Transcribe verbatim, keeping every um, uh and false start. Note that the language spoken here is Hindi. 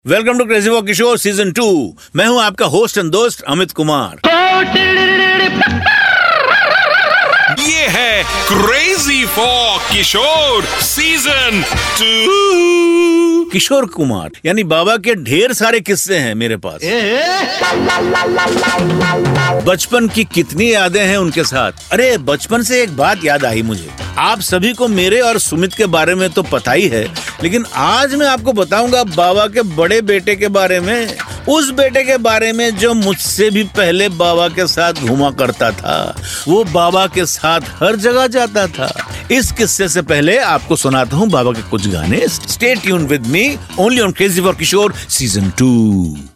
Welcome to crazy for Kishore season two. मैं हूं आपका होस्ट एंड दोस्त अमित कुमार। ये है crazy for Kishore season two. Kishore Kumar यानी बाबा के ढेर सारे किस्से हैं मेरे पास। बचपन की कितनी यादें हैं उनके साथ। अरे बचपन से एक बात याद आई मुझे। आप सभी को मेरे और सुमित के बारे में तो पता ही है, लेकिन आज मैं आपको बताऊंगा बाबा के बड़े बेटे के बारे में। उस बेटे के बारे में जो मुझसे भी पहले बाबा के साथ घुमा करता था, वो बाबा के साथ हर जगह जाता था। इस किस्से से पहले आपको सुनाता हूँ बाबा के कुछ गाने। Stay tuned with me only on crazy for Kishore season to.